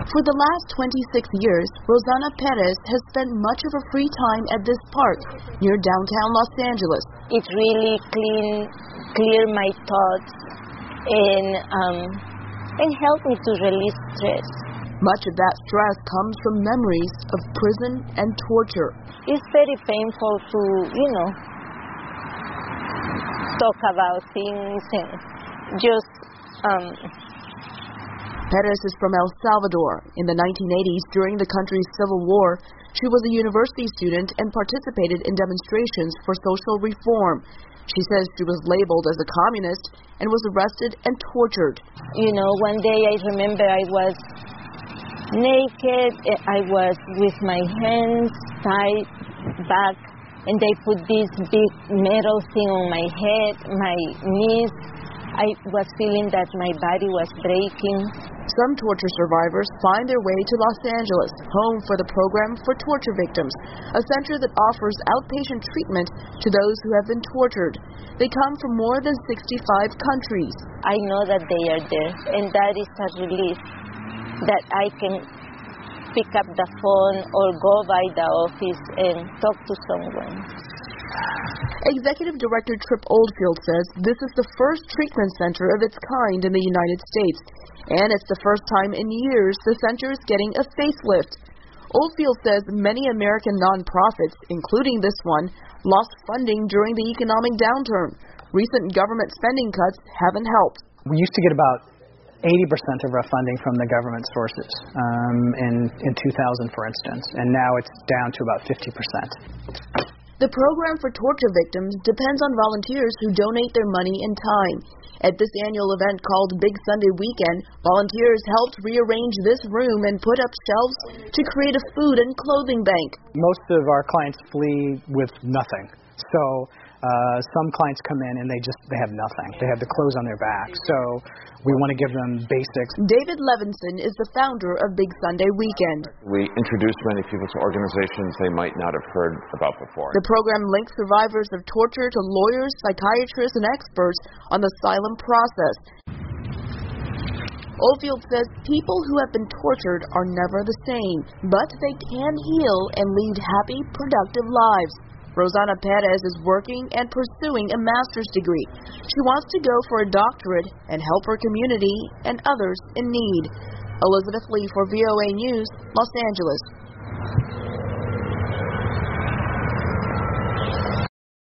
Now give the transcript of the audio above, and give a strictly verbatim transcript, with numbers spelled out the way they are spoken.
For the last twenty-six years, Rosana Perez has spent much of her free time at this park near downtown Los Angeles. It really clean, clear my thoughts and, um, and help me to release stress. Much of that stress comes from memories of prison and torture. It's very painful to, you know, talk about things and just... Um, Perez is from El Salvador. In the nineteen eighties, during the country's civil war, she was a university student and participated in demonstrations for social reform. She says she was labeled as a communist and was arrested and tortured. You know, one day I remember I was naked, I was with my hands tied back, and they put this big metal thing on my head, my knees. I was feeling that my body was breaking. Some torture survivors find their way to Los Angeles, home for the Program for Torture Victims, a center that offers outpatient treatment to those who have been tortured. They come from more than sixty-five countries. I know that they are there, and that is a relief that I can pick up the phone or go by the office and talk to someone. Executive Director Tripp Oldfield says this is the first treatment center of its kind in the United States, and it's the first time in years the center is getting a facelift. Oldfield says many American nonprofits, including this one, lost funding during the economic downturn. Recent government spending cuts haven't helped. We used to get about eighty percent of our funding from the government sources um, in, in two thousand, for instance, and now it's down to about fifty percent. The Program for Torture Victims depends on volunteers who donate their money and time. At this annual event called Big Sunday Weekend, volunteers helped rearrange this room and put up shelves to create a food and clothing bank. Most of our clients flee with nothing. So uh, some clients come in and they just they have nothing. They have the clothes on their back. So we want to give them basics. David Levinson is the founder of Big Sunday Weekend. We introduce many people to organizations they might not have heard about before. The program links survivors of torture to lawyers, psychiatrists, and experts on the asylum process. Oldfield says people who have been tortured are never the same, but they can heal and lead happy, productive lives. Rosana Perez is working and pursuing a master's degree. She wants to go for a doctorate and help her community and others in need. Elizabeth Lee for V O A News, Los Angeles.